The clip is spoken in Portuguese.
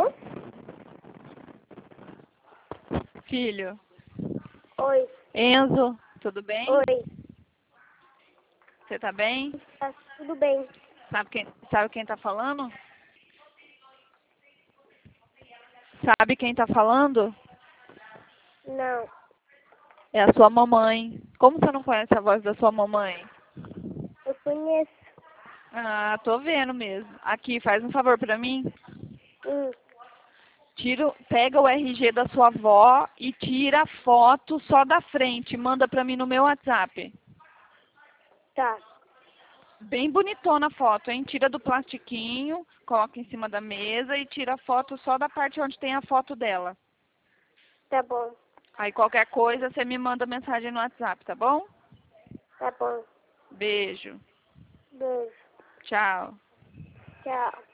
Alô? Filho. Oi. Enzo, tudo bem? Oi. Você tá bem? Tá tudo bem. Sabe quem tá falando? Sabe quem tá falando? Não. É a sua mamãe. Como você não conhece a voz da sua mamãe? Eu conheço. Ah, tô vendo mesmo. Aqui, faz um favor pra mim. Hum. Pega o RG da sua avó e tira a foto só da frente. Manda pra mim no meu WhatsApp. Tá. Bem bonitona a foto, hein? Tira do plastiquinho, coloca em cima da mesa e tira a foto só da parte onde tem a foto dela. Tá bom. Aí qualquer coisa você me manda mensagem no WhatsApp, tá bom? Tá bom. Beijo. Beijo. Tchau. Tchau.